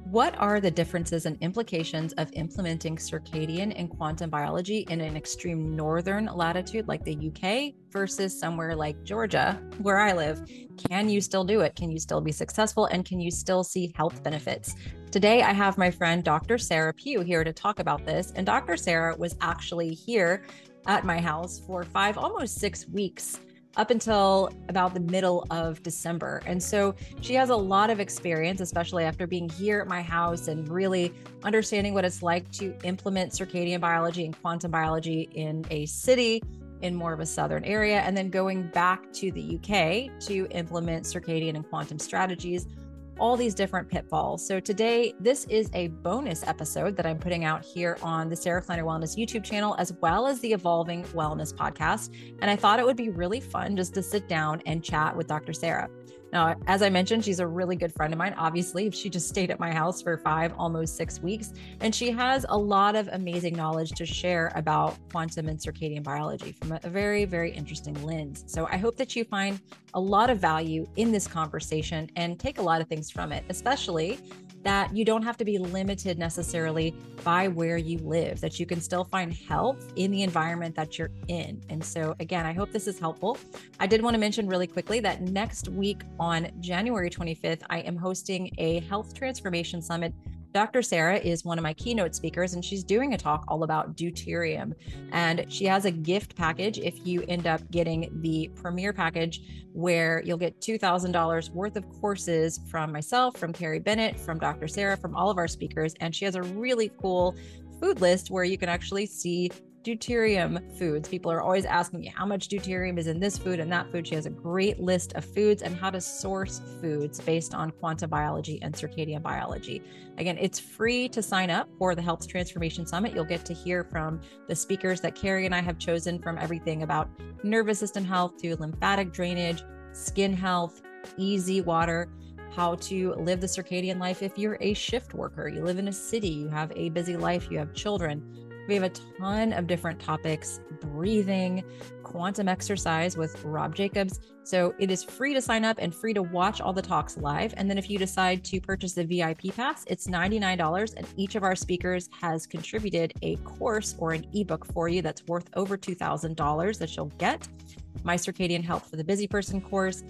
What are the differences and implications of implementing circadian and quantum biology in an extreme northern latitude like the UK versus somewhere like Georgia, where I live? Can you still do it? Can you still be successful? And can you still see health benefits? Today, I have my friend Dr. Sarah Pugh here to talk about this. And Dr. Sarah was actually here at my house for almost 6 weeks up until about the middle of December. And so she has a lot of experience, especially after being here at my house and really understanding what it's like to implement circadian biology and quantum biology in a city in more of a southern area, and then going back to the UK to implement circadian and quantum strategies, all these different pitfalls. So today, this is a bonus episode that I'm putting out here on the Sarah Kleiner Wellness YouTube channel, as well as the Evolving Wellness podcast. And I thought it would be really fun just to sit down and chat with Dr. Sarah. Now, as I mentioned, she's a really good friend of mine. Obviously, she just stayed at my house for almost 6 weeks, and she has a lot of amazing knowledge to share about quantum and circadian biology from a very, very interesting lens. So I hope that you find a lot of value in this conversation and take a lot of things from it, especially that you don't have to be limited necessarily by where you live, that you can still find health in the environment that you're in. And so again, I hope this is helpful. I did want to mention really quickly that next week on January 25th, I am hosting a health transformation summit. Dr. Sarah is one of my keynote speakers, and she's doing a talk all about deuterium. And she has a gift package if you end up getting the premier package, where you'll get $2,000 worth of courses from myself, from Carrie Bennett, from Dr. Sarah, from all of our speakers. And she has a really cool food list where you can actually see deuterium foods. People are always asking me how much deuterium is in this food and that food. She has a great list of foods and how to source foods based on quantum biology and circadian biology. Again, it's free to sign up for the Health Transformation Summit. You'll get to hear from the speakers that Carrie and I have chosen, from everything about nervous system health to lymphatic drainage, skin health, easy water, how to live the circadian life if you're a shift worker, you live in a city, you have a busy life, you have children. We have a ton of different topics: breathing, quantum exercise with Rob Jacobs. So it is free to sign up and free to watch all the talks live. And then if you decide to purchase the VIP pass, it's $99. And each of our speakers has contributed a course or an ebook for you that's worth over $2,000 that you'll get. My Circadian Health for the Busy Person course,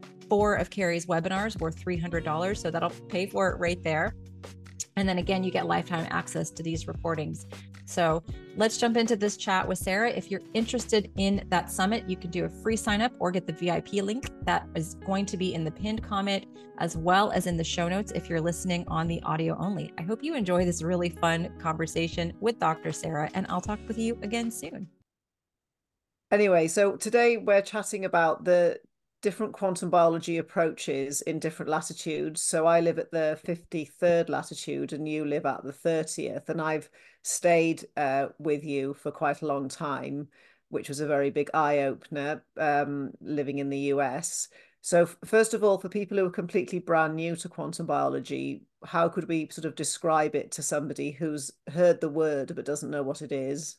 4 of Carrie's webinars worth $300. So that'll pay for it right there. And then again, you get lifetime access to these recordings. So let's jump into this chat with Sarah. If you're interested in that summit, you can do a free sign up or get the VIP link that is going to be in the pinned comment, as well as in the show notes if you're listening on the audio only. I hope you enjoy this really fun conversation with Dr. Sarah, and I'll talk with you again soon. Anyway, so today we're chatting about the different quantum biology approaches in different latitudes. So I live at the 53rd latitude and you live at the 30th. And I've stayed with you for quite a long time, which was a very big eye-opener, living in the US. So first of all, for people who are completely brand new to quantum biology, how could we sort of describe it to somebody who's heard the word but doesn't know what it is?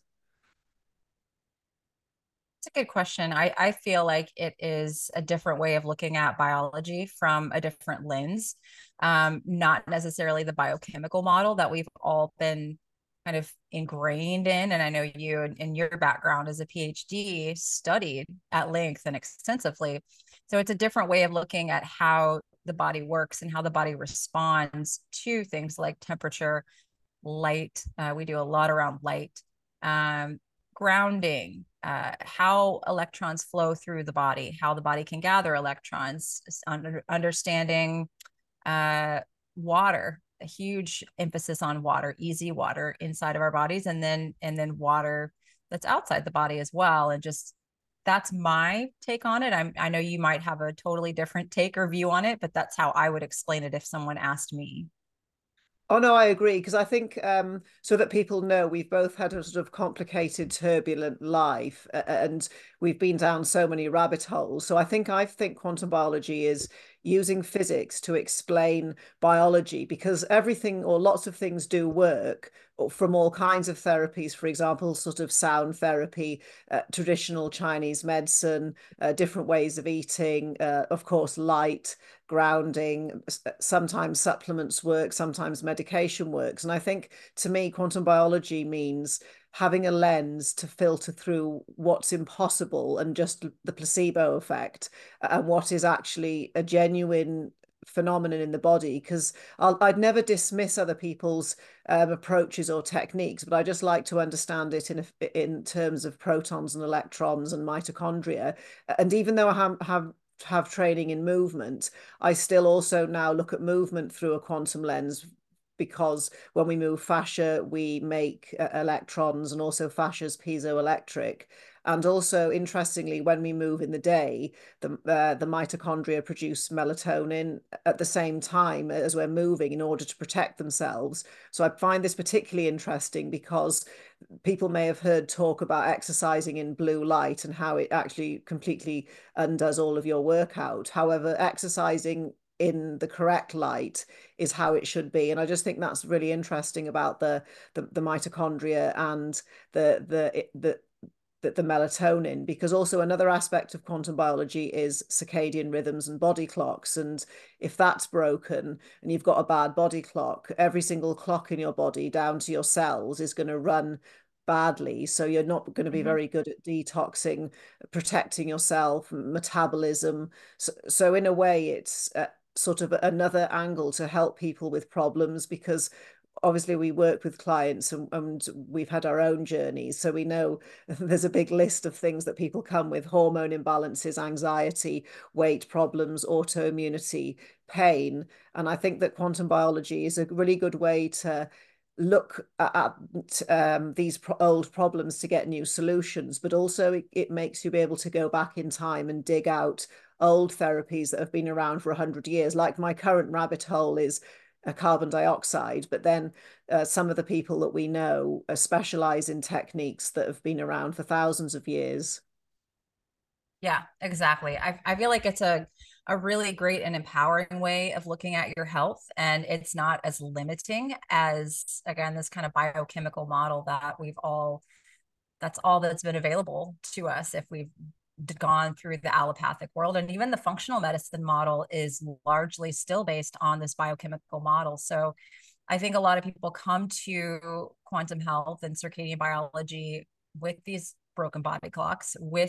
It's a good question. I feel like it is a different way of looking at biology from a different lens, not necessarily the biochemical model that we've all been kind of ingrained in. And I know you and your background as a PhD studied at length and extensively. So it's a different way of looking at how the body works and how the body responds to things like temperature, light. We do a lot around light, grounding, how electrons flow through the body, how the body can gather electrons, understanding water, a huge emphasis on water, easy water inside of our bodies, and then water that's outside the body as well. And just that's my take on it. I know you might have a totally different take or view on it, but that's how I would explain it if someone asked me. Oh, no, I agree. Because I think so that people know, we've both had a sort of complicated, turbulent life and we've been down so many rabbit holes. So I think quantum biology is, using physics to explain biology, because everything or lots of things do work from all kinds of therapies, for example, sort of sound therapy, traditional Chinese medicine, different ways of eating, of course, light, grounding, sometimes supplements work, sometimes medication works. And I think to me, quantum biology means having a lens to filter through what's impossible and just the placebo effect, and what is actually a genuine phenomenon in the body. Because I'd never dismiss other people's approaches or techniques, but I just like to understand it in terms of protons and electrons and mitochondria. And even though I have training in movement, I still also now look at movement through a quantum lens, because when we move fascia, we make electrons, and also fascia is piezoelectric. And also, interestingly, when we move in the day, the mitochondria produce melatonin at the same time as we're moving in order to protect themselves. So I find this particularly interesting, because people may have heard talk about exercising in blue light and how it actually completely undoes all of your workout. However, exercising in the correct light is how it should be. And I just think that's really interesting about the mitochondria and the melatonin, because also another aspect of quantum biology is circadian rhythms and body clocks. And if that's broken and you've got a bad body clock, every single clock in your body down to your cells is going to run badly. So you're not going to be very good at detoxing, protecting yourself, metabolism. So in a way, it's sort of another angle to help people with problems, because obviously we work with clients, and we've had our own journeys, so we know there's a big list of things that people come with: hormone imbalances, anxiety, weight problems, autoimmunity, pain. And I think that quantum biology is a really good way to look at these old problems to get new solutions, but also it makes you be able to go back in time and dig out old therapies that have been around for 100 years. Like my current rabbit hole is carbon dioxide, but then some of the people that we know specialize in techniques that have been around for thousands of years. Yeah, exactly. I feel like it's a really great and empowering way of looking at your health. And it's not as limiting as, again, this kind of biochemical model that that's all that's been available to us if we've gone through the allopathic world. And even the functional medicine model is largely still based on this biochemical model. So I think a lot of people come to quantum health and circadian biology with these broken body clocks, with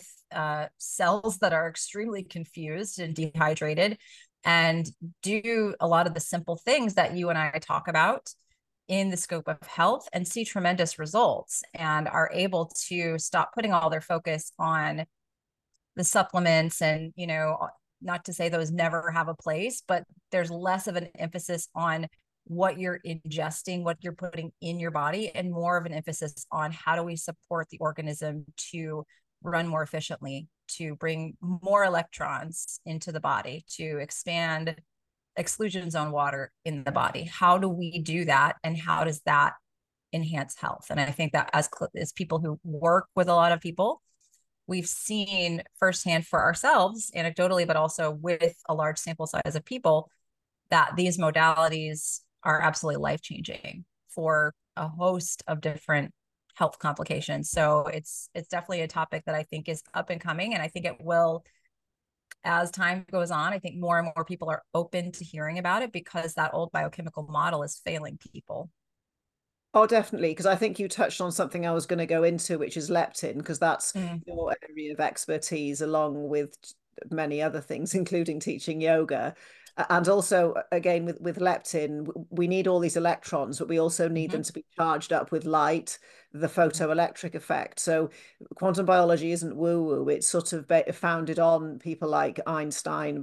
cells that are extremely confused and dehydrated, and do a lot of the simple things that you and I talk about in the scope of health, and see tremendous results, and are able to stop putting all their focus on the supplements. And, not to say those never have a place, but there's less of an emphasis on what you're ingesting, what you're putting in your body, and more of an emphasis on how do we support the organism to run more efficiently, to bring more electrons into the body, to expand exclusion zone water in the body. How do we do that? And how does that enhance health? And I think that as people who work with a lot of people, we've seen firsthand for ourselves, anecdotally, but also with a large sample size of people, that these modalities are absolutely life-changing for a host of different health complications. So it's definitely a topic that I think is up and coming. And I think it will, as time goes on, I think more and more people are open to hearing about it, because that old biochemical model is failing people. Oh, definitely. Because I think you touched on something I was going to go into, which is leptin, because that's Mm. your area of expertise, along with many other things, including teaching yoga. And also, again, with leptin, we need all these electrons, but we also need Mm-hmm. them to be charged up with light, the photoelectric effect. So quantum biology isn't woo-woo. It's sort of founded on people like Einstein,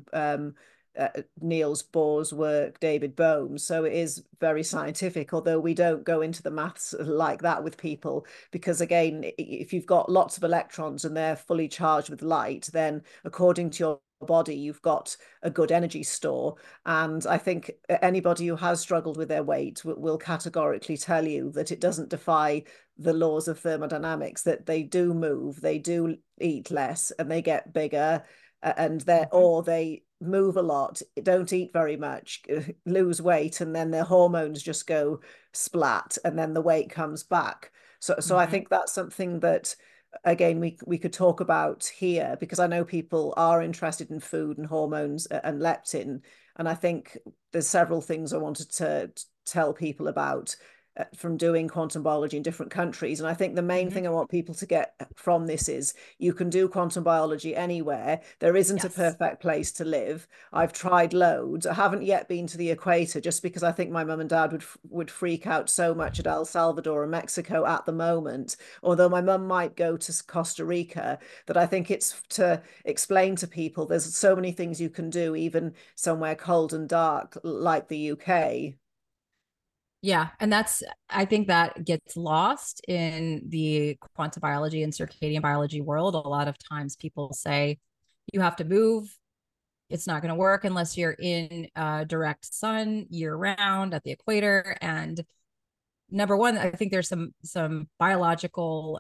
Niels Bohr's work, David Bohm. So it is very scientific, although we don't go into the maths like that with people, because again, if you've got lots of electrons and they're fully charged with light, then according to your body, you've got a good energy store. And I think anybody who has struggled with their weight will categorically tell you that it doesn't defy the laws of thermodynamics, that they do move, they do eat less, and they get bigger. and they Mhm. or they move a lot, don't eat very much, lose weight, and then their hormones just go splat, and then the weight comes back. So I Mhm. think that's something that again we could talk about here, because I know people are interested in food and hormones and leptin, and I think there's several things I wanted to tell people about from doing quantum biology in different countries. And I think the main Mhm. thing I want people to get from this is you can do quantum biology anywhere. There isn't a Yes. perfect place to live. I've tried loads. I haven't yet been to the equator, just because I think my mum and dad would freak out so much at El Salvador and Mexico at the moment. Although my mum might go to Costa Rica, that I think it's to explain to people there's so many things you can do, even somewhere cold and dark like the UK. Yeah, and I think that gets lost in the quantum biology and circadian biology world. A lot of times people say you have to move. It's not going to work unless you're in direct sun year round at the equator. And number one, I think there's some biological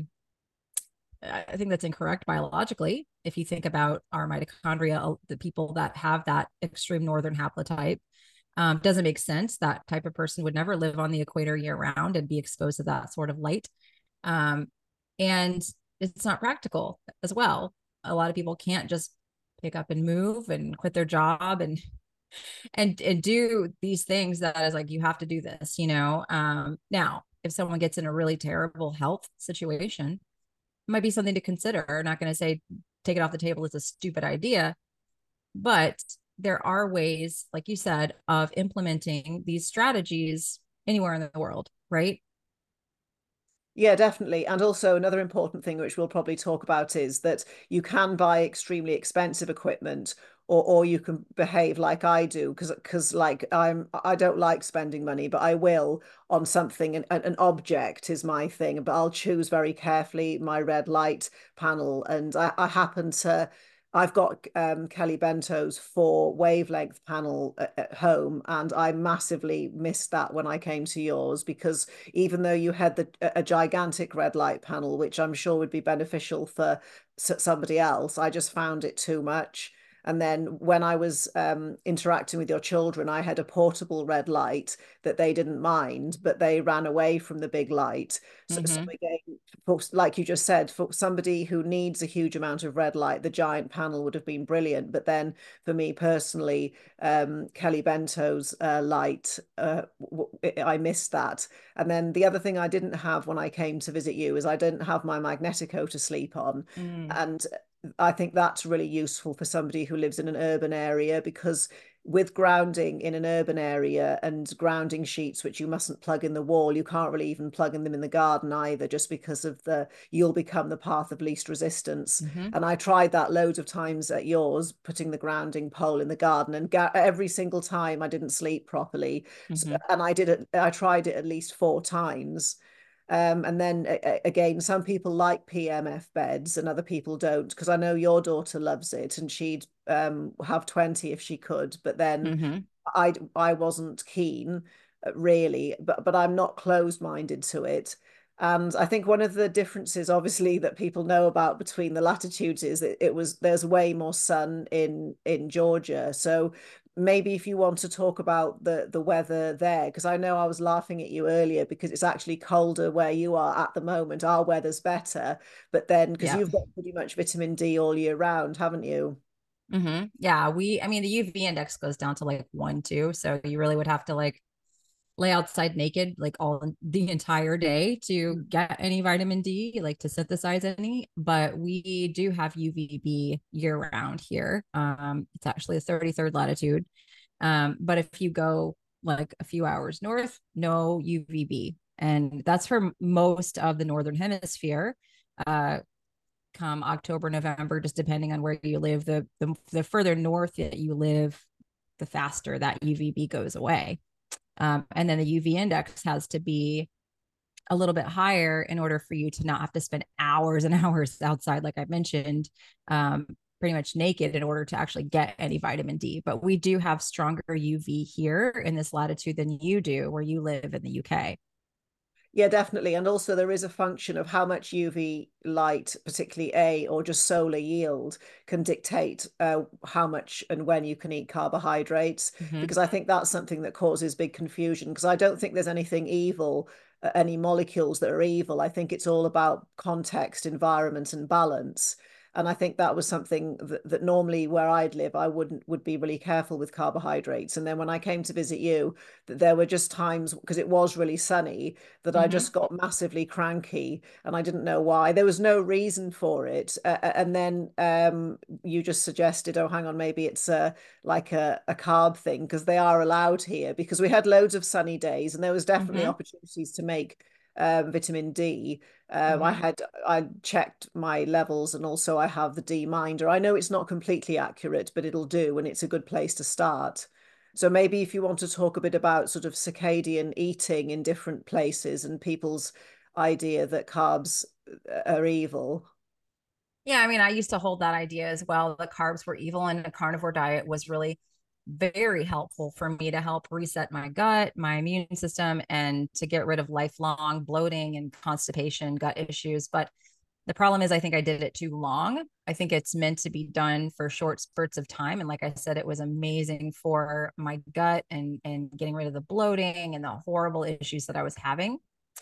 I think that's incorrect biologically. If you think about our mitochondria, the people that have that extreme northern haplotype, doesn't make sense. That type of person would never live on the equator year round and be exposed to that sort of light. Um, and it's not practical as well. A lot of people can't just pick up and move and quit their job and do these things that is like you have to do this, you know. Now, if someone gets in a really terrible health situation, it might be something to consider. I'm not going to say take it off the table. It's a stupid idea, but there are ways, like you said, of implementing these strategies anywhere in the world, right? Yeah, definitely. And also another important thing, which we'll probably talk about, is that you can buy extremely expensive equipment, or you can behave like I do, because like I don't like spending money, but I will on something. An object is my thing, but I'll choose very carefully my red light panel. And I happen to I've got Kelly Bento's 4 wavelength panel at home, and I massively missed that when I came to yours, because even though you had a gigantic red light panel, which I'm sure would be beneficial for somebody else, I just found it too much. And then when I was interacting with your children, I had a portable red light that they didn't mind, but they ran away from the big light. So Mm-hmm. again, like you just said, for somebody who needs a huge amount of red light, the giant panel would have been brilliant. But then for me personally, Kelly Bento's light, I missed that. And then the other thing I didn't have when I came to visit you is I didn't have my Magnetico to sleep on. Mm. And I think that's really useful for somebody who lives in an urban area, because with grounding in an urban area and grounding sheets, which you mustn't plug in the wall, you can't really even plug in them in the garden either, just because of you'll become the path of least resistance. Mm-hmm. And I tried that loads of times at yours, putting the grounding pole in the garden, and every single time I didn't sleep properly. Mm-hmm. And I tried it at least 4 times. And then again, some people like PMF beds and other people don't, because I know your daughter loves it and she'd have 20 if she could. But then Mm-hmm. I wasn't keen, really, but I'm not closed-minded to it. And I think one of the differences, obviously, that people know about between the latitudes is that there's way more sun in Georgia. So maybe if you want to talk about the weather there, because I know I was laughing at you earlier because it's actually colder where you are at the moment. Our weather's better, but then because Yeah. you've got pretty much vitamin D all year round, haven't you? Mm-hmm. Yeah. I mean, the UV index goes down to like 1, 2. So you really would have to like lay outside naked like all the entire day to get any vitamin D, like to synthesize any. But we do have UVB year round here. It's actually the 33rd latitude. But if you go like a few hours north, no UVB. And that's for most of the northern hemisphere. Uh, Come October, November, just depending on where you live. The further north that you live, the faster that UVB goes away. And then the UV index has to be a little bit higher in order for you to not have to spend hours and hours outside, like I mentioned, um, pretty much naked in order to actually get any vitamin D. But we do have stronger UV here in this latitude than you do where you live in the UK. Yeah, definitely. And also there is a function of how much UV light, particularly A or just solar yield, can dictate how much and when you can eat carbohydrates. Hmm. Because I think that's something that causes big confusion. Because I don't think there's anything evil, any molecules that are evil. I think it's all about context, environment, and balance. And I think that was something that normally where I'd live, I would be really careful with carbohydrates. And then when I came to visit you, that there were just times because it was really sunny that I Hmm. just got massively cranky and I didn't know why. There was no reason for it. And then you just suggested, oh, hang on, maybe it's like a carb thing because they are allowed here because we had loads of sunny days and there was definitely Hmm. opportunities to make vitamin D. Hmm. I checked my levels and also I have the D minder. I know it's not completely accurate, but it'll do and it's a good place to start. So maybe if you want to talk a bit about sort of circadian eating in different places and people's idea that carbs are evil. Yeah, I mean, I used to hold that idea as well. The carbs were evil, and a carnivore diet was really very helpful for me to help reset my gut, my immune system, and to get rid of lifelong bloating and constipation, gut issues. But the problem is, I think I did it too long. I think it's meant to be done for short spurts of time. And like I said, it was amazing for my gut and getting rid of the bloating and the horrible issues that I was having.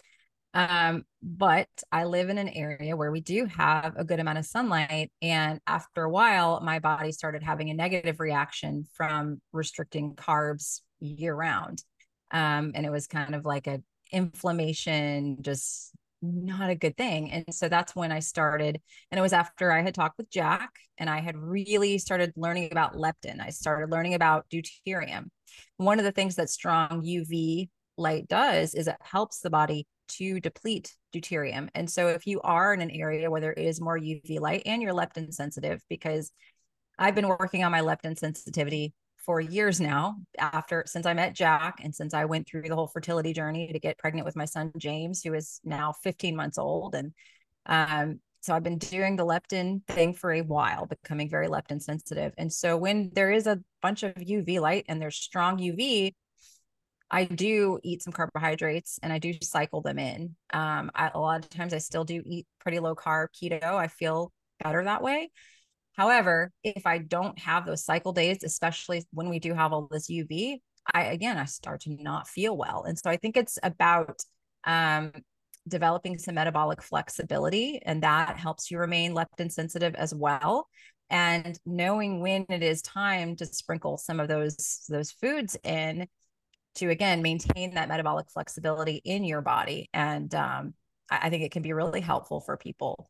But I live in an area where we do have a good amount of sunlight. And after a while, my body started having a negative reaction from restricting carbs year round. And it was kind of like a inflammation, just not a good thing. And so that's when I started, and it was after I had talked with Jack and I had really started learning about leptin. I started learning about deuterium. One of the things that strong UV light does is it helps the body to deplete deuterium. And so if you are in an area where there is more UV light and you're leptin sensitive, because I've been working on my leptin sensitivity for years now, after since I met Jack and since I went through the whole fertility journey to get pregnant with my son James, who is now 15 months old. And so I've been doing the leptin thing for a while, becoming very leptin sensitive. And so when there is a bunch of UV light and there's strong UV, I do eat some carbohydrates and I do cycle them in. A lot of times I still do eat pretty low carb keto. I feel better that way. However, if I don't have those cycle days, especially when we do have all this UV, I start to not feel well. And so I think it's about um, developing some metabolic flexibility, and that helps you remain leptin sensitive as well. And knowing when it is time to sprinkle some of those foods in to again maintain that metabolic flexibility in your body. And I think it can be really helpful for people.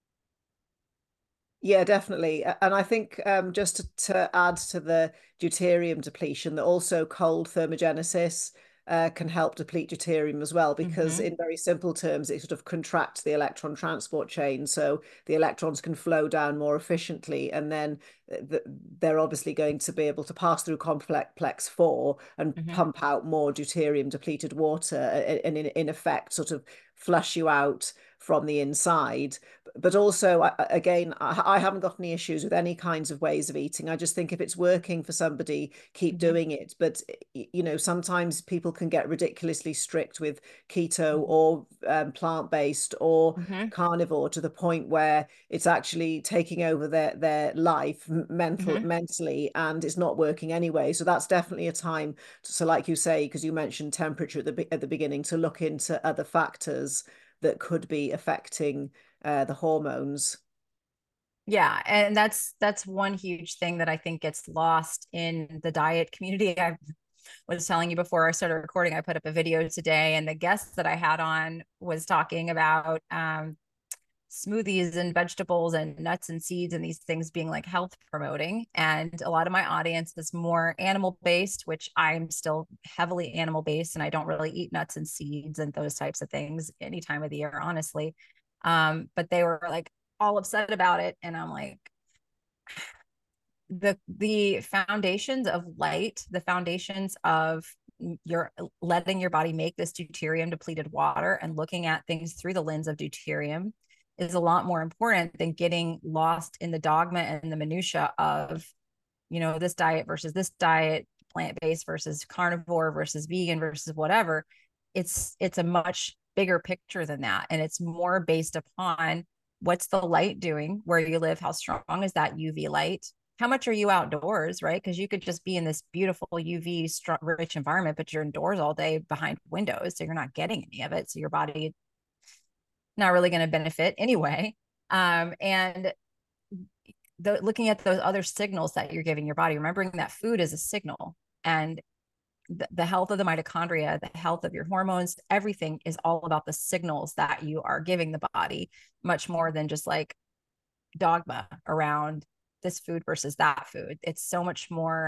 Yeah, definitely. And I think just to add to the deuterium depletion, that also cold thermogenesis can help deplete deuterium as well, because Mm-hmm. in very simple terms, it sort of contracts the electron transport chain. So the electrons can flow down more efficiently. And then they're obviously going to be able to pass through complex 4 and Mm-hmm. pump out more deuterium depleted water and in effect sort of flush you out from the inside. But also, again, I haven't got any issues with any kinds of ways of eating. I just think if it's working for somebody, keep Mm-hmm. doing it. But sometimes people can get ridiculously strict with keto Mm-hmm. or plant-based or Mm-hmm. carnivore to the point where it's actually taking over their life Mm-hmm. mentally, and it's not working anyway. So that's definitely a time. So, like you say, because you mentioned temperature at the beginning, to look into other factors that could be affecting the hormones. Yeah, and that's one huge thing that I think gets lost in the diet community. I was telling you before I started recording, I put up a video today, and the guest that I had on was talking about smoothies and vegetables and nuts and seeds and these things being like health promoting. And a lot of my audience is more animal based, which I'm still heavily animal based, and I don't really eat nuts and seeds and those types of things any time of the year, honestly. But they were like all upset about it, and I'm like, the foundations of light, the foundations of your letting your body make this deuterium depleted water and looking at things through the lens of deuterium is a lot more important than getting lost in the dogma and the minutia of, this diet versus this diet, plant-based versus carnivore versus vegan versus whatever. It's a much bigger picture than that. And it's more based upon what's the light doing where you live? How strong is that UV light? How much are you outdoors, right? Because you could just be in this beautiful UV rich environment, but you're indoors all day behind windows. So you're not getting any of it. So your body not really going to benefit anyway. And looking at those other signals that you're giving your body, remembering that food is a signal, and the health of the mitochondria, the health of your hormones, everything is all about the signals that you are giving the body, much more than just like dogma around this food versus that food. It's so much more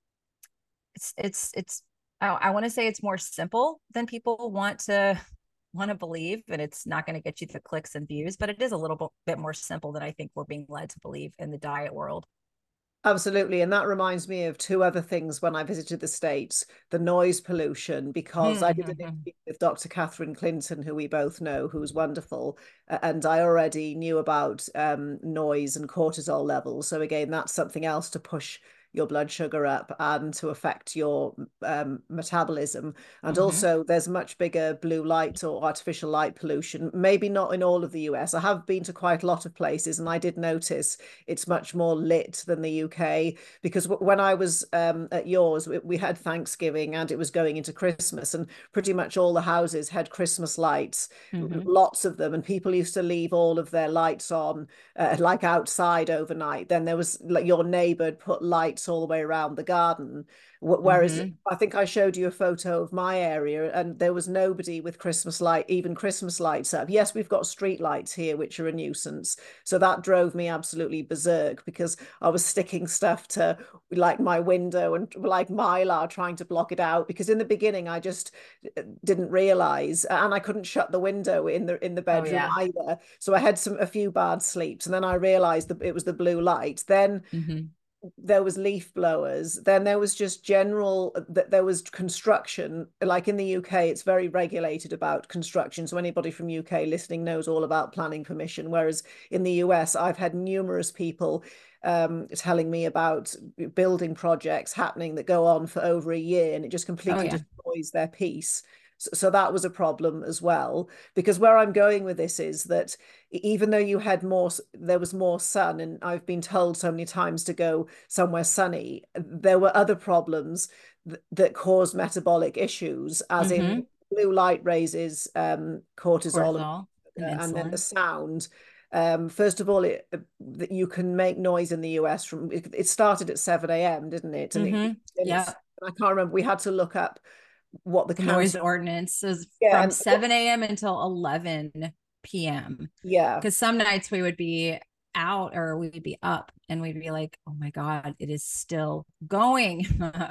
it's I want to say it's more simple than people want to believe, and it's not going to get you the clicks and views, but it is a little bit more simple than I think we're being led to believe in the diet world. Absolutely. And that reminds me of two other things when I visited the States, the noise pollution, because I did an Mm-hmm. interview with Dr. Catherine Clinton, who we both know, who's wonderful. And I already knew about noise and cortisol levels. So again, that's something else to push your blood sugar up and to affect your metabolism. And Mm-hmm. also, there's much bigger blue light or artificial light pollution, maybe not in all of the US. I have been to quite a lot of places, and I did notice it's much more lit than the UK, because when I was at yours, we had Thanksgiving and it was going into Christmas, and pretty much all the houses had Christmas lights, Mm-hmm. lots of them, and people used to leave all of their lights on like outside overnight. Then there was like your neighbor put lights all the way around the garden. Whereas Mm-hmm. I think I showed you a photo of my area and there was nobody with Christmas light, even Christmas lights up. Yes, we've got street lights here, which are a nuisance. So that drove me absolutely berserk, because I was sticking stuff to like my window and like Mylar trying to block it out, because in the beginning I just didn't realize, and I couldn't shut the window in the Oh bedroom yeah. either. So I had a few bad sleeps, and then I realized that it was the blue light. Then Mm-hmm. there was leaf blowers, then there was just general, that there was construction. Like in the UK, it's very regulated about construction, so anybody from UK listening knows all about planning permission, whereas in the US I've had numerous people telling me about building projects happening that go on for over a year, and it just Oh completely yeah. destroys their peace. So that was a problem as well, because where I'm going with this is that even though you had more, there was more sun, and I've been told so many times to go somewhere sunny, there were other problems that caused metabolic issues, as in Mm-hmm. blue light raises cortisol, Cortisol and and then the insulin. sound. First of all, that you can make noise in the US from it started at 7 a.m., didn't it? And Mm-hmm. it's Yeah. I can't remember. We had to look up what the The noise council. ordinance is Yeah, from and 7 a.m. until 11 p.m. yeah, Because some nights we would be out or we'd be up and we'd be like, oh my God, it is still going.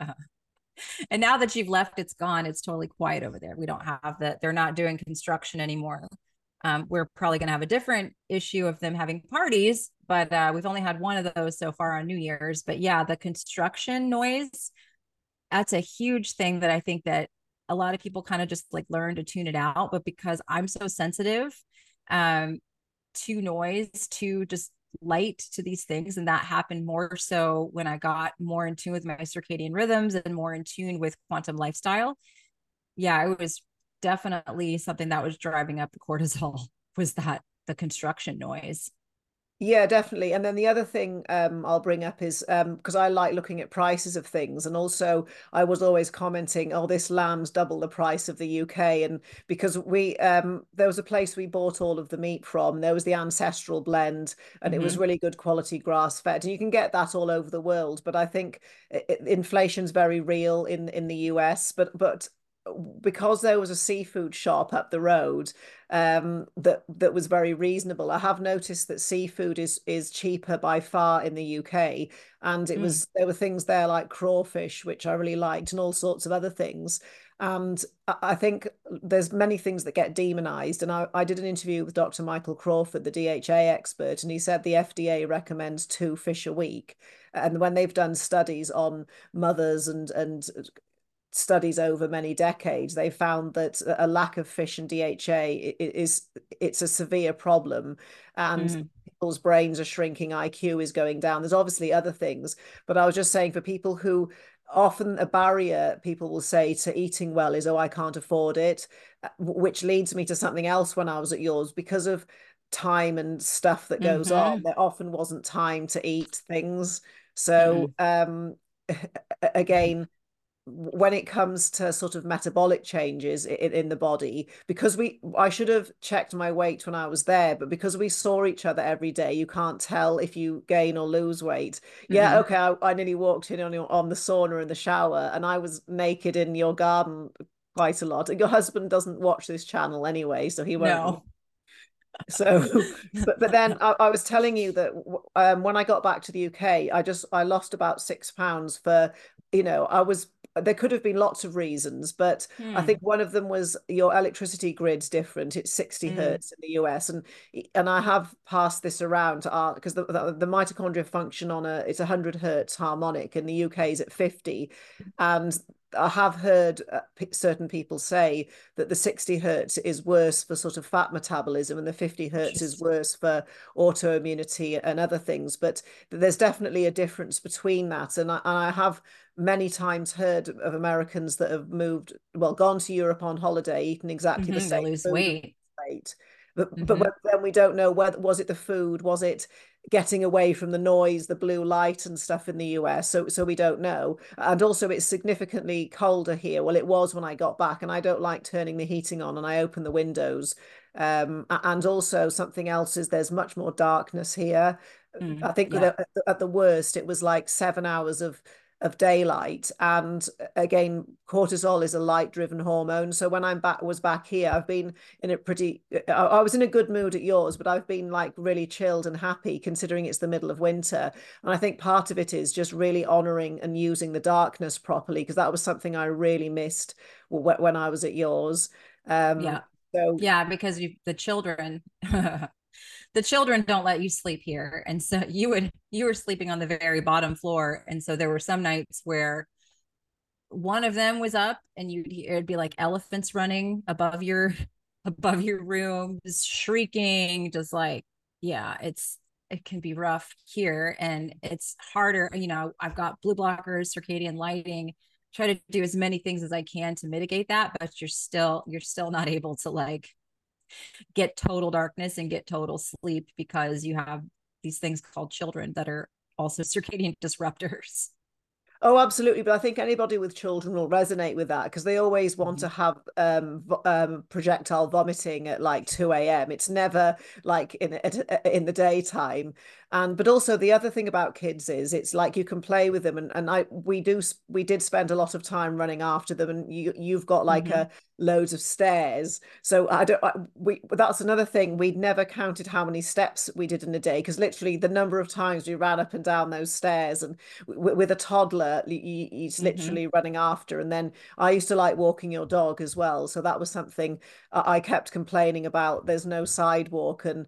And now that you've left, it's gone. It's totally quiet over there. We don't have that. They're not doing construction anymore. We're probably going to have a different issue of them having parties, but we've only had one of those so far on New Year's. But yeah, the construction noise, that's a huge thing that I think that a lot of people kind of just like learn to tune it out. But because I'm so sensitive um, to noise, to just light, to these things, and that happened more so when I got more in tune with my circadian rhythms and more in tune with quantum lifestyle. Yeah, it was definitely something that was driving up the cortisol was that the construction noise. yeah, definitely. And then the other thing I'll bring up is because I like looking at prices of things, and also I was always commenting, oh, this lamb's double the price of the UK, and because we there was a place we bought all of the meat from, there was the ancestral blend, and it was Mm-hmm. really good quality grass fed, and you can get that all over the world. But I think inflation's very real in the US, but because there was a seafood shop up the road that was very reasonable. I have noticed that seafood is cheaper by far in the UK, and Mm. there were things there like crawfish, which I really liked, and all sorts of other things. And I think there's many things that get demonized. And I did an interview with Dr. Michael Crawford, the DHA expert, and he said the FDA recommends 2 fish a week. And when they've done studies on mothers and studies over many decades, they found that a lack of fish and DHA it's a severe problem, and Mm. people's brains are shrinking, IQ is going down. There's obviously other things, but I was just saying for people who often a barrier people will say to eating well is, oh, I can't afford it, which leads me to something else. When I was at yours, because of time and stuff that goes on, Mm-hmm. there often wasn't time to eat things. So Mm-mm. again, when it comes to sort of metabolic changes in the body, because I should have checked my weight when I was there, but because we saw each other every day, you can't tell if you gain or lose weight. Yeah, Mm-mm. okay, I nearly walked in on the sauna and the shower, and I was naked in your garden quite a lot. And your husband doesn't watch this channel anyway, so he won't know. No. So, but then I was telling you that when I got back to the UK, I lost about 6 pounds for, I was there could have been lots of reasons, but I think Hmm. one of them was your electricity grid's different. It's 60 Mm. hertz in the US, and I have passed this around to art because the mitochondria function on it's 100 hertz harmonic, and the UK is at 50, and I have heard certain people say that the 60 hertz is worse for sort of fat metabolism and the 50 hertz is Just, worse for autoimmunity and other things. But there's definitely a difference between that. And I have many times heard of Americans that have gone to Europe on holiday, eaten exactly the mm-hmm. They same lose food weight. weight. But Mm-hmm. then we don't know whether was it the food, was it getting away from the noise, the blue light and stuff in the US. So we don't know. And also it's significantly colder here. Well, it was when I got back, and I don't like turning the heating on, and I open the windows. And also something else is there's much more darkness here. Mm. I think Yeah. that at the worst it was like 7 hours of daylight, and again cortisol is a light driven hormone. So when I'm back was back here, I've been in a pretty I was in a good mood at yours, but I've been like really chilled and happy considering it's the middle of winter. And I think part of it is just really honoring and using the darkness properly, because that was something I really missed when I was at yours. um Yeah. so Yeah, because the children the children don't let you sleep here. And so you were sleeping on the very bottom floor. And so there were some nights where one of them was up and it'd be like elephants running above your room, just shrieking, just like, yeah, it can be rough here and it's harder. I've got blue blockers, circadian lighting, try to do as many things as I can to mitigate that, but you're still not able to like get total darkness and get total sleep because you have these things called children that are also circadian disruptors. Oh, absolutely. But I think anybody with children will resonate with that, because they always want Mm-hmm. to have projectile vomiting at like 2 a.m. It's never like in the daytime. But also the other thing about kids is it's like you can play with them, and we did spend a lot of time running after them, and you've got like Mm-hmm. a loads of stairs. So I don't we that's another thing. We'd never counted how many steps we did in a day, because literally the number of times we ran up and down those stairs, and with a toddler, he's Mm-hmm. literally running after. And then I used to like walking your dog as well. So that was something I kept complaining about. There's no sidewalk. And,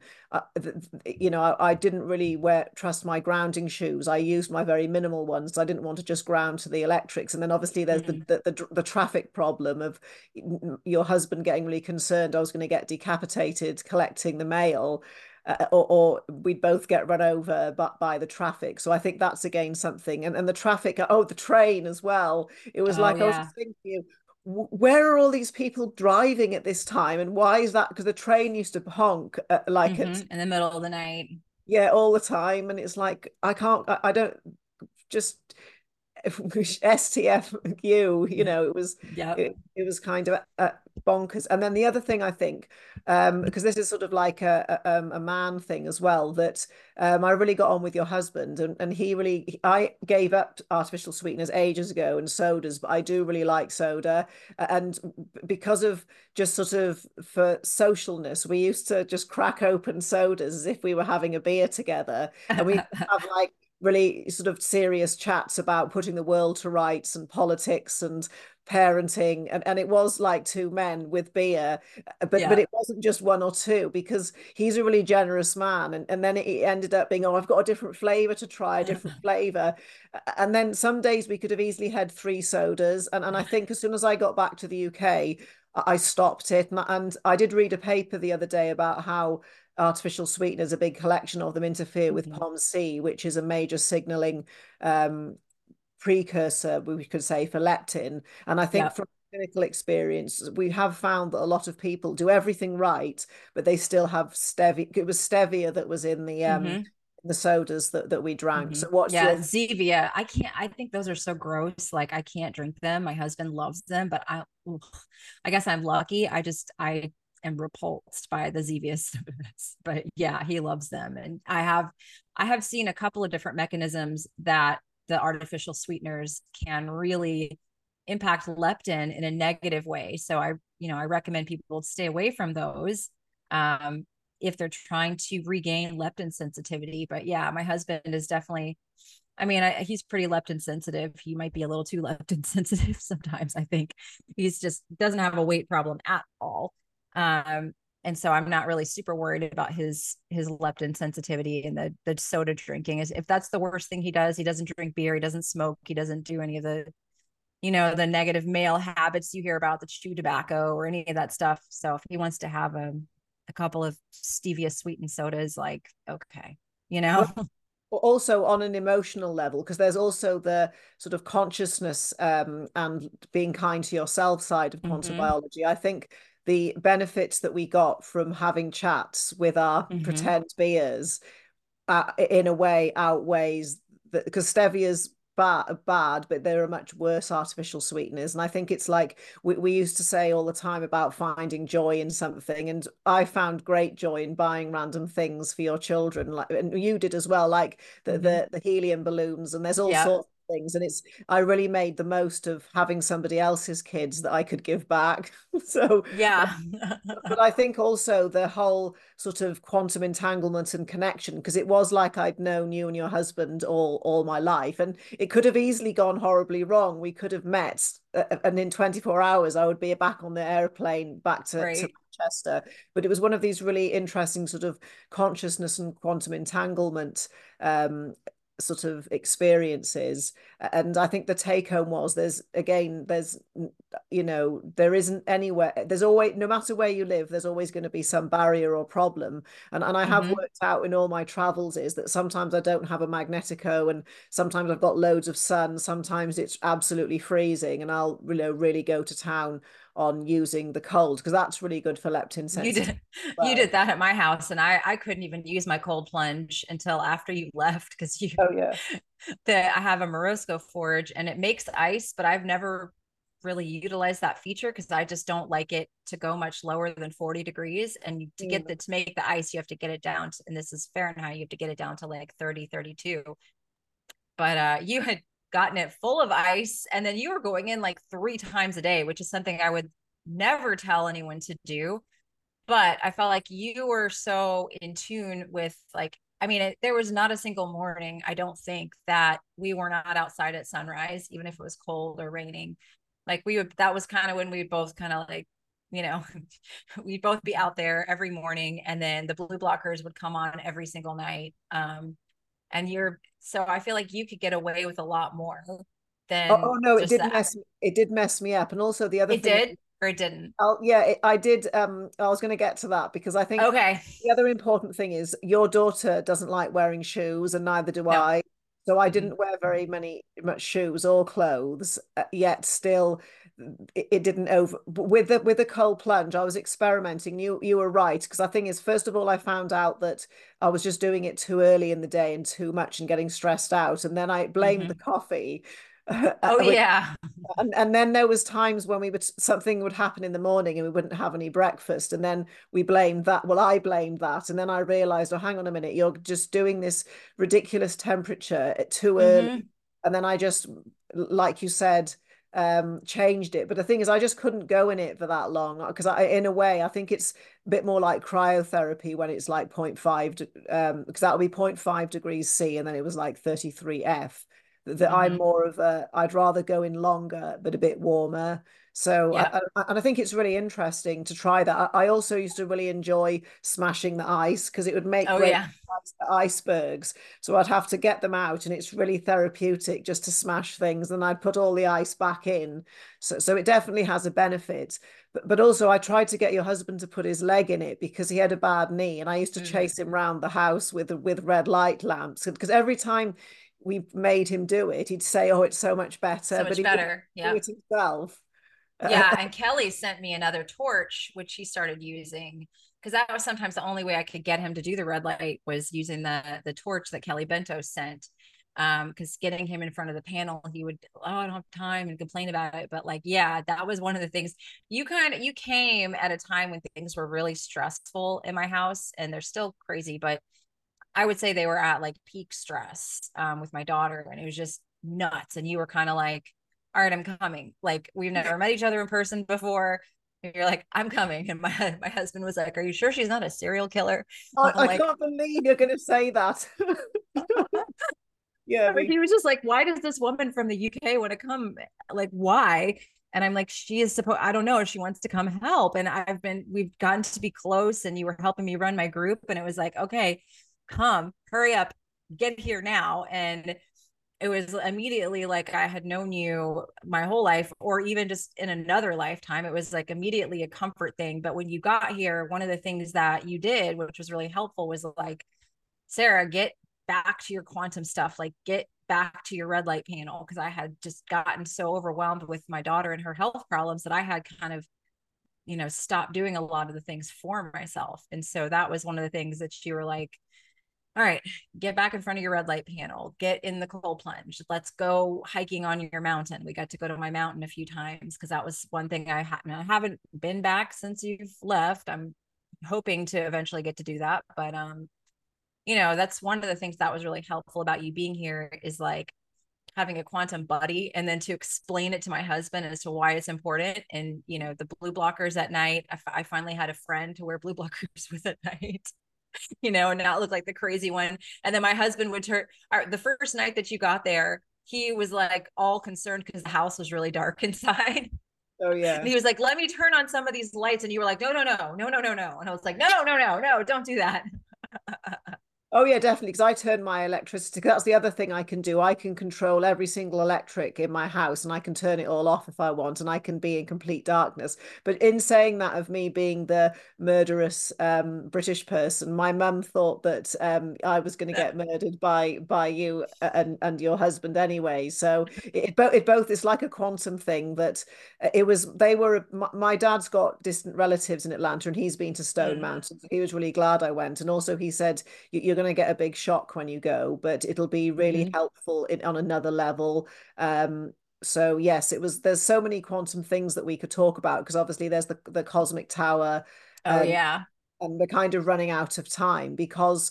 I didn't really trust my grounding shoes. I used my very minimal ones. I didn't want to just ground to the electrics. And then obviously there's Mm-hmm. the traffic problem of your husband getting really concerned I was going to get decapitated collecting the mail, or we'd both get run over by the traffic. So I think that's again something. And the traffic, oh, the train as well. It was Oh like I was yeah. just thinking, where are all these people driving at this time? And why is that? Because the train used to honk like at, Mm-hmm. In the middle of the night. yeah, all the time. And it's like, I don't just STFU, Yep. it was kind of bonkers. And then the other thing I think, because this is sort of like a man thing as well, that I really got on with your husband, and I gave up artificial sweeteners ages ago and sodas, but I do really like soda, and because of just sort of for socialness, we used to just crack open sodas as if we were having a beer together, and we have like really sort of serious chats about putting the world to rights and politics and parenting, and it was like two men with beer, but Yeah. it wasn't just one or two, because he's a really generous man, and then it ended up being, oh, I've got a different flavor to try, a different flavor. And then some days we could have easily had three sodas, and I think as soon as I got back to the UK I stopped it. And I did read a paper the other day about how artificial sweeteners, a big collection of them, interfere with Mhm. POMC, which is a major signaling um, precursor, we could say, for leptin. And I think Yep. from clinical experience, we have found that a lot of people do everything right, but they still have stevia. It was stevia that was in Hmm. the sodas that we drank. Hmm. So what's Yeah, your Zevia. I can't. I think those are so gross. Like I can't drink them. My husband loves them, but oof. I guess I'm lucky. I am repulsed by the Zevia sodas. But yeah, he loves them, and I have seen a couple of different mechanisms that the artificial sweeteners can really impact leptin in a negative way. So I recommend people stay away from those. Um, if they're trying to regain leptin sensitivity. But yeah, my husband is definitely, I mean, he's pretty leptin sensitive. He might be a little too leptin sensitive sometimes. I think he's just doesn't have a weight problem at all. Um, and so I'm not really super worried about his leptin sensitivity and the soda drinking. Is if that's the worst thing he does, he doesn't drink beer, he doesn't smoke, he doesn't do any of the negative male habits you hear about, the chew tobacco or any of that stuff. So if he wants to have a couple of stevia sweetened sodas, like, okay, you know? well, also on an emotional level, because there's also the sort of consciousness and being kind to yourself side of quantum Mm-hmm. biology. I think the benefits that we got from having chats with our Mm-hmm. pretend beers in a way outweighs that, because stevia's bad, but there are much worse artificial sweeteners. And I think it's like we used to say all the time about finding joy in something. And I found great joy in buying random things for your children, like, and you did as well, like Mm-hmm. the helium balloons, and there's all Yeah. sorts of things. And I really made the most of having somebody else's kids that I could give back. So Yeah. but I think also the whole sort of quantum entanglement and connection, because it was like I'd known you and your husband all my life, and it could have easily gone horribly wrong. We could have met, and in 24 hours, I would be back on the airplane back to Right. Manchester. But it was one of these really interesting sort of consciousness and quantum entanglement sort of experiences. And I think the take home was there's there isn't anywhere, there's always, no matter where you live, there's always going to be some barrier or problem. And I have Mm-hmm. worked out in all my travels is that sometimes I don't have a Magnetico, and sometimes I've got loads of sun, sometimes it's absolutely freezing, and I'll really go to town on using the cold, because that's really good for leptin You sensitivity did as you well. did that at my house, and I couldn't even use my cold plunge until after you left because you Oh yeah. that I have a Morosco forge and it makes ice, but I've never really utilized that feature because I just don't like it to go much lower than 40 degrees. And Mm. to make the ice, you have to get it down to, and this is Fahrenheit, you have to get it down to like 30, 32. But you had gotten it full of ice and then you were going in like 3 times a day, which is something I would never tell anyone to do. But I felt like you were so in tune with like, I mean, there was not a single morning, I don't think, that we were not outside at sunrise, even if it was cold or raining. Like that was kind of when we would both kind of like, you know, we'd both be out there every morning and then the blue blockers would come on every single night. So I feel like you could get away with a lot more than No, just that. it did mess me up. And also the other It thing, did or it didn't. yeah, I did. I was going to get to that, because I think Okay. the other important thing is your daughter doesn't like wearing shoes, and neither do No. I. So I Mm-mm. didn't wear very much shoes or clothes, yet still it didn't over with the cold plunge. I was experimenting. You were right, because I think is, first of all, I found out that I was just doing it too early in the day and too much and getting stressed out, and then I blamed the Mm-hmm. coffee. Oh Which yeah. and then there was times when we would, something would happen in the morning and we wouldn't have any breakfast, and then we blamed that, well, I blamed that, and then I realized, oh, hang on a minute, you're just doing this ridiculous temperature at too early. Mm-hmm. And then I just, like you said, changed it. But the thing is, I just couldn't go in it for that long, because in a way, I think it's a bit more like cryotherapy when it's like 0.5 because that'll be zero point 0.5 degrees C, and then it was like 33 F. That I'm Mm-hmm. more of I'd rather go in longer but a bit warmer. So Yep. and I think it's really interesting to try that. I also used to really enjoy smashing the ice, because it would make Oh great yeah. icebergs. So I'd have to get them out, and it's really therapeutic just to smash things. And I'd put all the ice back in. So it definitely has a benefit. But also I tried to get your husband to put his leg in it, because he had a bad knee, and I used to Mm-hmm. chase him round the house with red light lamps, because every time we made him do it, he'd say, "Oh, it's so much So better," but much he wouldn't better. do Yep. it himself. Yeah, and Kelly sent me another torch, which he started using because that was sometimes the only way I could get him to do the red light was using the torch that Kelly Bento sent. Because getting him in front of the panel, he would, oh, I don't have time and complain about it. But like, yeah, that was one of the things you came at a time when things were really stressful in my house, and they're still crazy, but I would say they were at like peak stress with my daughter, and it was just nuts. And you were kind of like, all right, I'm coming. Like we've never met each other in person before. And you're like, I'm coming. And my husband was like, are you sure she's not a serial killer? I'm I like, can't believe you're going to say that. Yeah, he was just like, why does this woman from the UK want to come? Like, why? And I'm like, she is supposed, I don't know, she wants to come help. And we've gotten to be close, and you were helping me run my group. And it was like, okay, come, hurry up, get here now. And it was immediately like I had known you my whole life, or even just in another lifetime. It was like immediately a comfort thing. But when you got here, one of the things that you did, which was really helpful, was like, Sarah, get back to your quantum stuff, like get back to your red light panel. Cause I had just gotten so overwhelmed with my daughter and her health problems that I had kind of, stopped doing a lot of the things for myself. And so that was one of the things that you were like, all right, get back in front of your red light panel, get in the cold plunge. Let's go hiking on your mountain. We got to go to my mountain a few times because that was one thing I haven't been back since you've left. I'm hoping to eventually get to do that. But that's one of the things that was really helpful about you being here is like having a quantum buddy, and then to explain it to my husband as to why it's important. And the blue blockers at night, I finally had a friend to wear blue blockers with at night, and not look like the crazy one. And then my husband would turn, the first night that you got there, he was like all concerned because the house was really dark inside. Oh And yeah. he was like, let me turn on some of these lights. And you were like, no, no, no, no, no, no, no. And I was like, no, no, no, no, don't do that. Oh yeah, definitely. Because I turn my electricity. That's the other thing I can do. I can control every single electric in my house, and I can turn it all off if I want, and I can be in complete darkness. But in saying that of me being the murderous British person, my mum thought that I was going to get murdered by you and your husband anyway. So it both is like a quantum thing that it was. They were my dad's got distant relatives in Atlanta, and he's been to Stone Mm. Mountain. He was really glad I went, and also he said you're going to get a big shock when you go, but it'll be really Mm-hmm. helpful on another level. So yes, it was. There's so many quantum things that we could talk about because obviously there's the cosmic tower, Oh and yeah. we're kind of running out of time because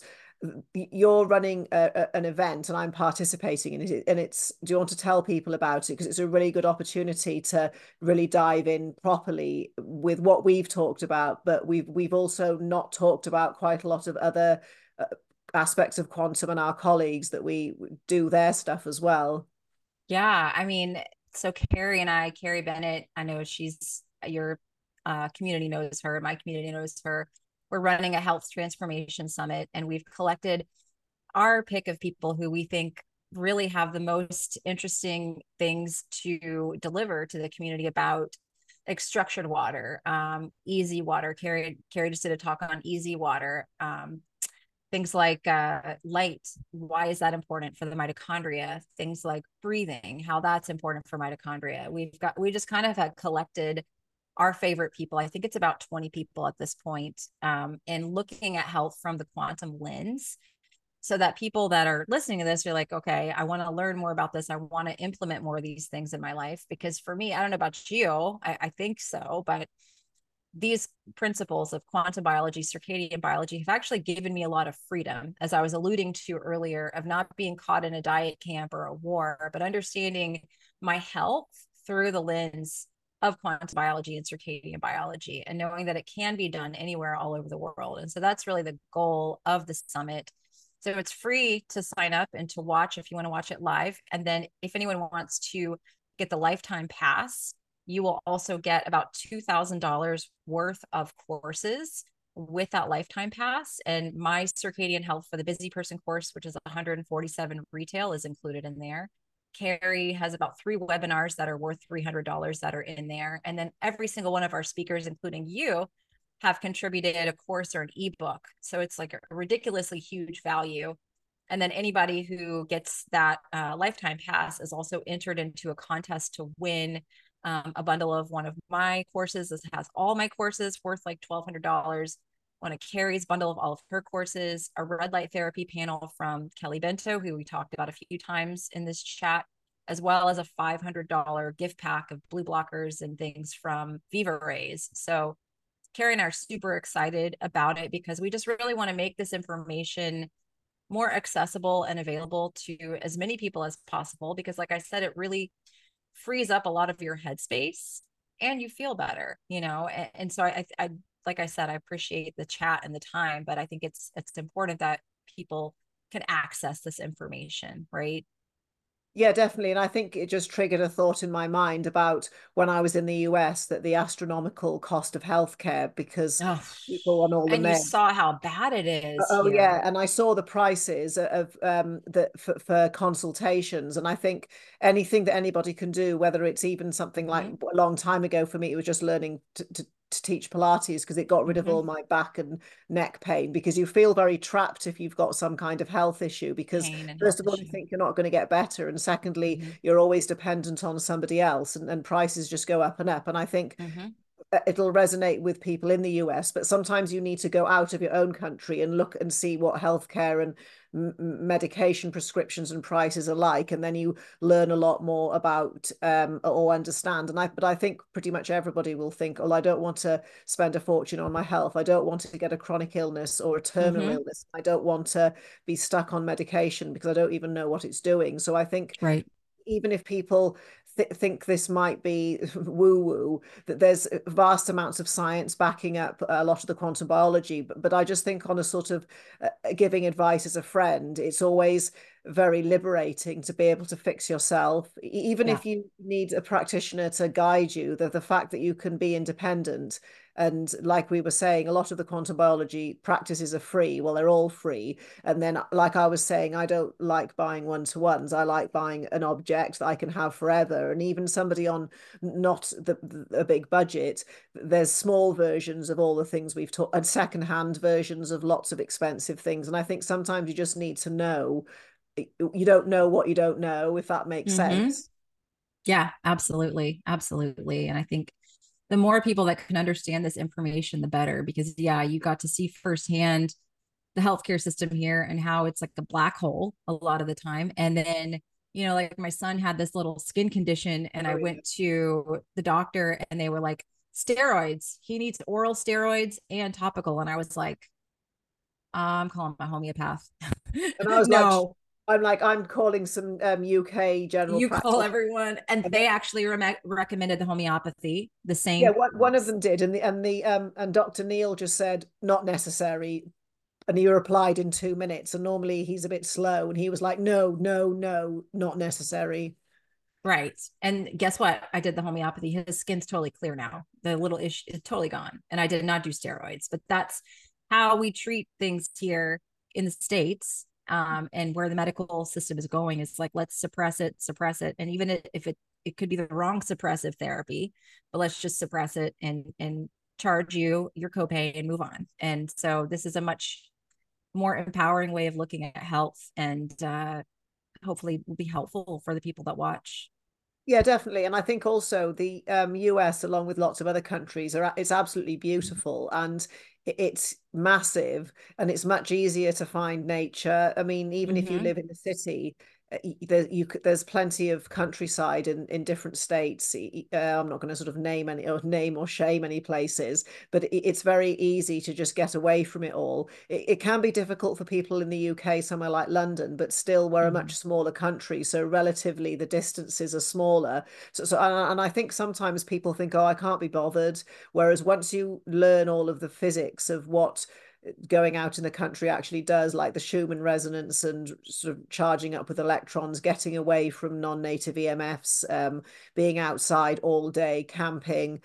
you're running an event and I'm participating in it. And do you want to tell people about it? Because it's a really good opportunity to really dive in properly with what we've talked about, but we've also not talked about quite a lot of other aspects of quantum and our colleagues that we do their stuff as well. Yeah. I mean, so Carrie Bennett, I know your community knows her, my community knows her. We're running a health transformation summit, and we've collected our pick of people who we think really have the most interesting things to deliver to the community about structured water, easy water. Carrie just did a talk on easy water. Things like light, why is that important for the mitochondria? Things like breathing, how that's important for mitochondria. We just kind of have collected our favorite people. I think it's about 20 people at this point, and looking at health from the quantum lens, so that people that are listening to this are like, okay, I want to learn more about this. I want to implement more of these things in my life. Because for me, I don't know about you, I think so, but these principles of quantum biology, circadian biology have actually given me a lot of freedom, as I was alluding to earlier, of not being caught in a diet camp or a war, but understanding my health through the lens of quantum biology and circadian biology, and knowing that it can be done anywhere all over the world. And so that's really the goal of the summit. So it's free to sign up and to watch if you want to watch it live. And then if anyone wants to get the lifetime pass, you will also get about $2,000 worth of courses with that lifetime pass. And my circadian health for the busy person course, which is 147 retail, is included in there. Carrie has about 3 webinars that are worth $300 that are in there. And then every single one of our speakers, including you, have contributed a course or an ebook. So it's like a ridiculously huge value. And then anybody who gets that lifetime pass is also entered into a contest to win a bundle of one of my courses. This has all my courses worth like $1,200. On a Carrie's bundle of all of her courses, a red light therapy panel from Kelly Bento, who we talked about a few times in this chat, as well as a $500 gift pack of blue blockers and things from Viva Rays. So Carrie and I are super excited about it because we just really want to make this information more accessible and available to as many people as possible. Because, like I said, it really frees up a lot of your headspace and you feel better, you know? And so I, like I said, I appreciate the chat and the time, but I think it's important that people can access this information, right? Yeah, definitely. And I think it just triggered a thought in my mind about when I was in the US, that the astronomical cost of healthcare, because Oh, people on all the and you meds. saw how bad it is Oh yeah, here. and I saw the prices of for consultations, and I think anything that anybody can do, whether it's even something like Mm-hmm. a long time ago for me, it was just learning to teach Pilates, because it got rid of Mm-hmm. all my back and neck pain, because you feel very trapped if you've got some kind of health issue, because Pain and first health of all you issue. think you're not going to get better, and secondly Mm-hmm. you're always dependent on somebody else, and prices just go up and up. And I think Mm-hmm. it'll resonate with people in the US, but sometimes you need to go out of your own country and look and see what healthcare and medication prescriptions and prices are like, and then you learn a lot more about or understand. But I think pretty much everybody will think, oh, I don't want to spend a fortune on my health. I don't want to get a chronic illness or a terminal Mm-hmm. illness. I don't want to be stuck on medication because I don't even know what it's doing. So I think Right. even if people think this might be woo woo, that there's vast amounts of science backing up a lot of the quantum biology. But I just think, on a sort of giving advice as a friend, it's always very liberating to be able to fix yourself, even Yeah. if you need a practitioner to guide you. The fact that you can be independent, and like we were saying, a lot of the quantum biology practices are free. Well, they're all free. And then, like I was saying, I don't like buying one-to-ones. I like buying an object that I can have forever. And even somebody on not a big budget, there's small versions of all the things we've taught, and second-hand versions of lots of expensive things. And I think sometimes you just need to know. You don't know what you don't know, if that makes Mm-hmm. sense. Yeah, absolutely. Absolutely. And I think the more people that can understand this information, the better, because yeah, you got to see firsthand the healthcare system here and how it's like a black hole a lot of the time. And then, you know, like my son had this little skin condition and I Oh yeah. went to the doctor and they were like, steroids. He needs oral steroids and topical. And I was like, I'm calling my homeopath. And I was like, No, I'm calling some UK general you call practice. everyone. And they actually recommended the homeopathy, the Yeah, same. one of them did, and and Dr. Neil just said not necessary, and he replied in 2 minutes. And normally he's a bit slow, and he was like, no, no, no, not necessary. Right. And guess what? I did the homeopathy. His skin's totally clear now. The little issue is totally gone. And I did not do steroids, but that's how we treat things here in the States. And where the medical system is going is like, let's suppress it, suppress it. And even if it could be the wrong suppressive therapy, but let's just suppress it and charge you your copay and move on. And so this is a much more empowering way of looking at health and hopefully will be helpful for the people that watch. Yeah, definitely. And I think also the US, along with lots of other countries, it's absolutely beautiful, and it's massive, and it's much easier to find nature. I mean, even if you Mm-hmm. live in the city, there's plenty of countryside in different states. I'm not going to sort of name or shame any places, but it's very easy to just get away from it all. It can be difficult for people in the UK, somewhere like London, but still we're a Mm-hmm. much smaller country, so relatively the distances are smaller. And I think sometimes people think, oh, I can't be bothered. Whereas once you learn all of the physics of what going out in the country actually does, like the Schumann resonance and sort of charging up with electrons, getting away from non-native EMFs, being outside all day, camping,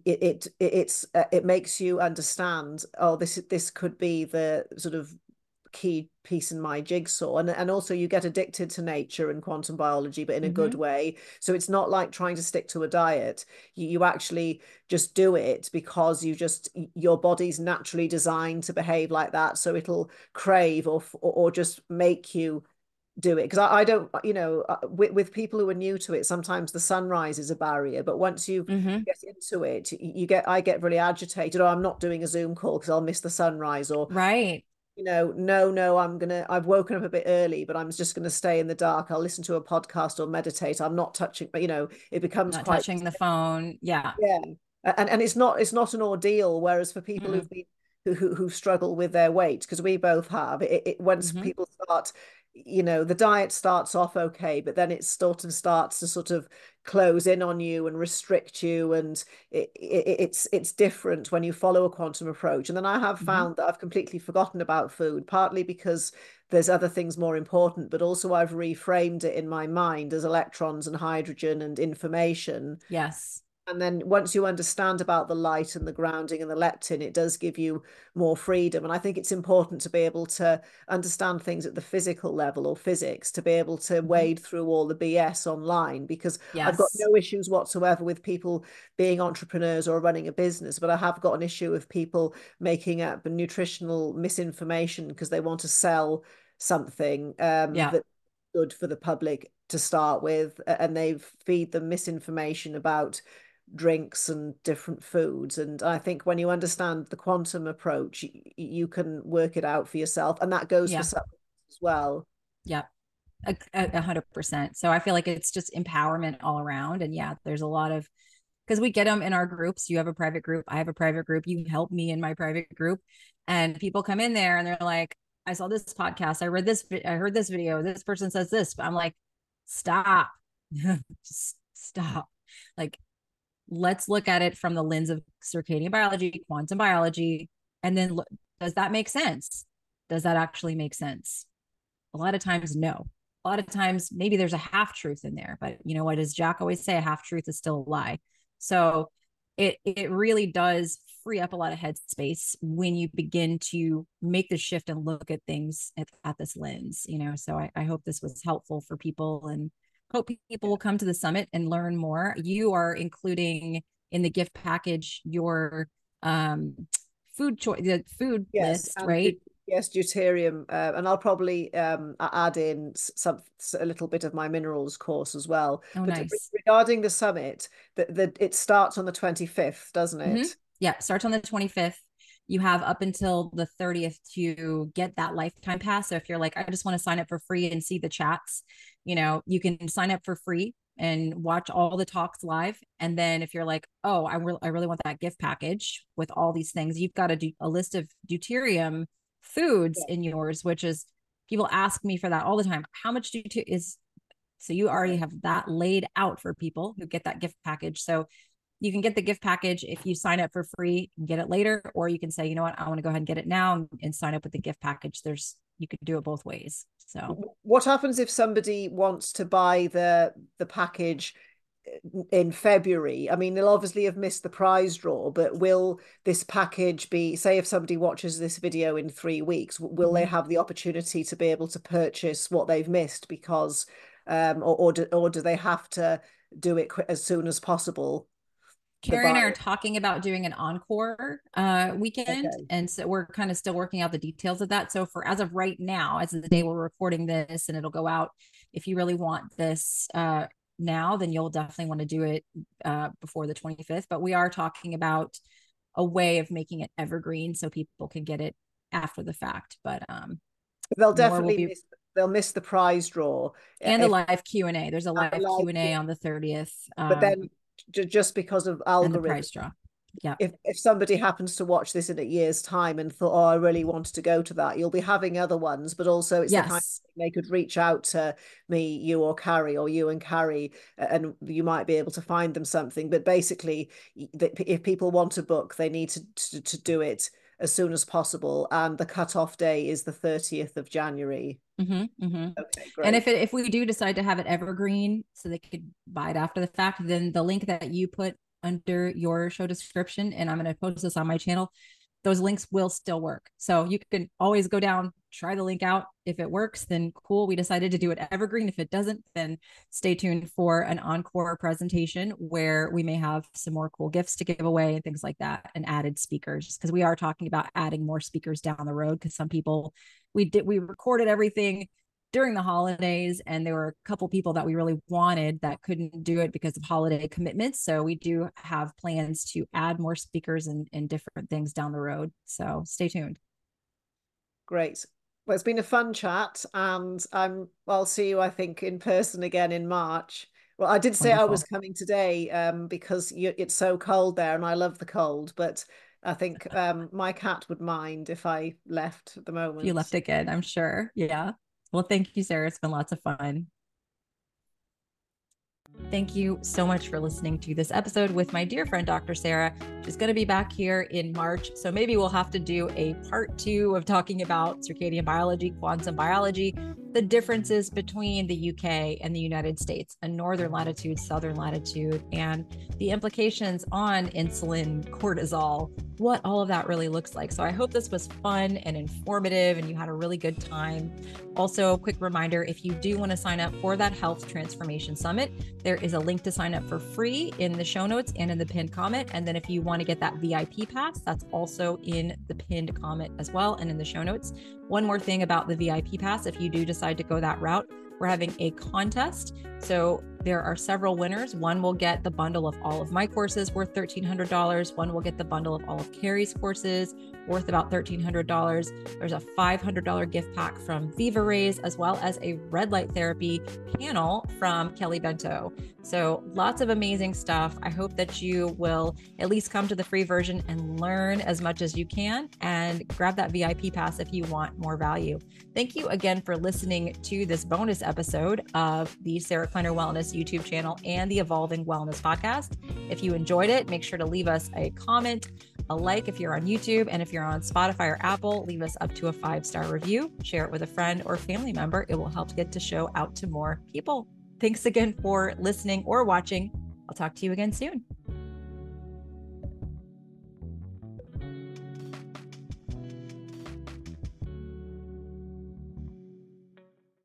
it makes you understand, oh, this could be the sort of key piece in my jigsaw. And also you get addicted to nature and quantum biology, but in a good way. So it's not like trying to stick to a diet. You actually just do it because your body's naturally designed to behave like that. So it'll crave or just make you do it. Because I don't, with people who are new to it, sometimes the sunrise is a barrier, but once you get into it, I get really agitated. Oh, I'm not doing a Zoom call because I'll miss the sunrise. Or Right. no, I've woken up a bit early, but I'm just gonna stay in the dark. I'll listen to a podcast or meditate. I'm not touching, but it becomes Not quite, touching the phone. Yeah. yeah. And it's not an ordeal. Whereas for people Mm-mm. who've been who struggle with their weight, because we both have, once Mm-hmm. people start, the diet starts off okay, but then it starts to sort of close in on you and restrict you, and it's different when you follow a quantum approach. And then I have Mm-hmm. found that I've completely forgotten about food, partly because there's other things more important, but also I've reframed it in my mind as electrons and hydrogen and information. Yes. And then once you understand about the light and the grounding and the leptin, it does give you more freedom. And I think it's important to be able to understand things at the physical level or physics, to be able to Mm-hmm. wade through all the BS online, because I've got Yes. no issues whatsoever with people being entrepreneurs or running a business, but I have got an issue with people making up nutritional misinformation because they want to sell something Yeah. that's good for the public to start with, and they feed them misinformation about drinks and different foods. And I think when you understand the quantum approach, you can work it out for yourself. And that goes for Yeah. supplements as well. Yeah. 100%. So I feel like it's just empowerment all around. And yeah, there's a lot of, because we get them in our groups. You have a private group. I have a private group. You help me in my private group. And people come in there and they're like, I saw this podcast. I heard this video. This person says this. But I'm like, stop. Just stop. Like, let's look at it from the lens of circadian biology, quantum biology. And then does that make sense? Does that actually make sense? A lot of times, no. A lot of times, maybe there's a half truth in there, but you know what? Does Jack always say? A half truth is still a lie. So it really does free up a lot of headspace when you begin to make the shift and look at things at this lens. So I hope this was helpful for people, and hope people will come to the summit and learn more. You are including in the gift package your food choice, the food Yes, list, and right? yes, deuterium, and I'll probably add in a little bit of my minerals course as well. Oh, But nice. regarding the summit, it starts on the 25th, doesn't Mm-hmm. it? Yeah, starts on the 25th. You have up until the 30th to get that lifetime pass. So if you're like, I just want to sign up for free and see the chats, you can sign up for free and watch all the talks live. And then if you're like, oh, I really want that gift package with all these things, you've got to do a list of deuterium foods Yeah. in yours, which is, people ask me for that all the time. How much is, so you already Okay. have that laid out for people who get that gift package. So you can get the gift package if you sign up for free and get it later, or you can say, you know what, I want to go ahead and get it now and sign up with the gift package. You could do it both ways. So What happens if somebody wants to buy the package in February? I mean, they'll obviously have missed the prize draw, but will this package be, say, if somebody watches this video in 3 weeks, will they mm-hmm. have the opportunity to be able to purchase what they've missed? Because, or do they have to do it as soon as possible? The Carrie and I are buyer. talking about doing an encore weekend. Okay. And so we're kind of still working out the details of that. So for as of right now, as of the day we're recording this and it'll go out, if you really want this now, then you'll definitely want to do it before the 25th. But we are talking about a way of making it evergreen so people can get it after the fact. But They'll more will definitely be, miss the prize draw and the if live Q&A. There's a live live. Q&A on the 30th, But then just because of and the algorithm, prize draw. Yeah. if somebody happens to watch this in a year's time and thought, oh, I really wanted to go to that, you'll be having other ones, but also it's the kind of Yes. thing they could reach out to me, you or Carrie, or you and Carrie, and you might be able to find them something. But basically, if people want a book, they need to do it as soon as possible. And the cutoff day is the 30th of January. Mm-hmm, mm-hmm. Okay, And great. if we do decide to have it evergreen so they could buy it after the fact, then the link that you put under your show description, and I'm going to post this on my channel, those links will still work. So you can always go down try the link out. If it works, then cool. We decided to do it evergreen. If it doesn't, then stay tuned for an encore presentation where we may have some more cool gifts to give away and things like that, and added speakers, because we are talking about adding more speakers down the road. Because some people, we recorded everything during the holidays, and there were a couple people that we really wanted that couldn't do it because of holiday commitments. So we do have plans to add more speakers and different things down the road. So stay tuned. Great. Well, it's been a fun chat, and I'll see you, I think, in person again in March. Well, I did say I was Wonderful. coming today because it's so cold there, and I love the cold. But I think my cat would mind if I left at the If you moment. left again, I'm sure. Yeah. Well, thank you, Sarah. It's been lots of fun. Thank you so much for listening to this episode with my dear friend, Dr. Sarah. She's going to be back here in March. So maybe we'll have to do a part 2 of talking about circadian biology, quantum biology, the differences between the UK and the United States, a northern latitude, southern latitude, and the implications on insulin, cortisol, what all of that really looks like. So I hope this was fun and informative and you had a really good time. Also, a quick reminder, if you do want to sign up for that Health Transformation Summit, there is a link to sign up for free in the show notes and in the pinned comment. And then if you want to get that VIP pass, that's also in the pinned comment as well and in the show notes. One more thing about the VIP pass, if you do decide to go that route, we're having a contest. So there are several winners. One will get the bundle of all of my courses worth $1,300. One will get the bundle of all of Carrie's courses worth about $1,300. There's a $500 gift pack from Viva Rays, as well as a red light therapy panel from Kelly Bento. So lots of amazing stuff. I hope that you will at least come to the free version and learn as much as you can, and grab that VIP pass if you want more value. Thank you again for listening to this bonus episode of the Sarah Kleiner Wellness YouTube channel and the Evolving Wellness podcast. If you enjoyed it, make sure to leave us a comment, a like if you're on YouTube, and if you're on Spotify or Apple, leave us up to a 5-star review. Share it with a friend or family member. It will help get the show out to more people. Thanks again for listening or watching. I'll talk to you again soon.